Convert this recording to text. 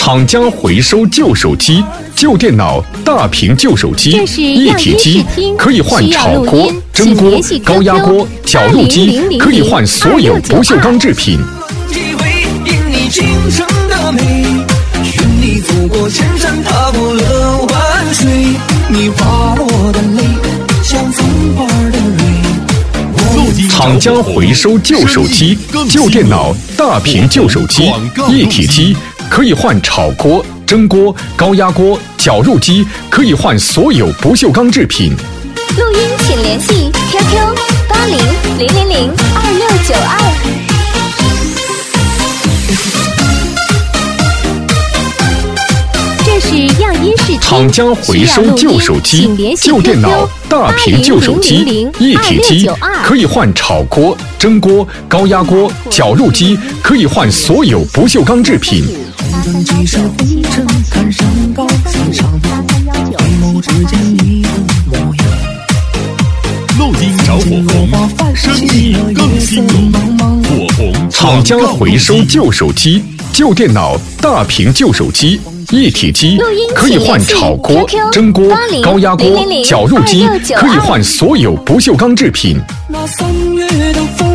厂家回收旧手机、旧电脑、大屏旧手机、一体机，可以换炒锅、蒸锅、高压锅、绞肉机，可以换所有不锈钢制品。厂家回收旧手机、旧电脑、大屏旧手机、一体机，可以换炒锅、蒸锅、高压锅、绞肉机，可以换所有不锈钢制品。 录音请联系 QQ 8000022692。这是样音视听。 厂家回收旧手机、旧电脑、大屏旧手机、一体机，可以换炒锅、蒸锅、高压锅、绞肉机，可以换所有不锈钢制品。 录音找火红，声音更新颖，火红。 厂家回收旧手机、旧电脑、大屏旧手机、一体机，可以换炒锅、蒸锅、高压锅、绞肉机，可以换所有不锈钢制品。 那3月的风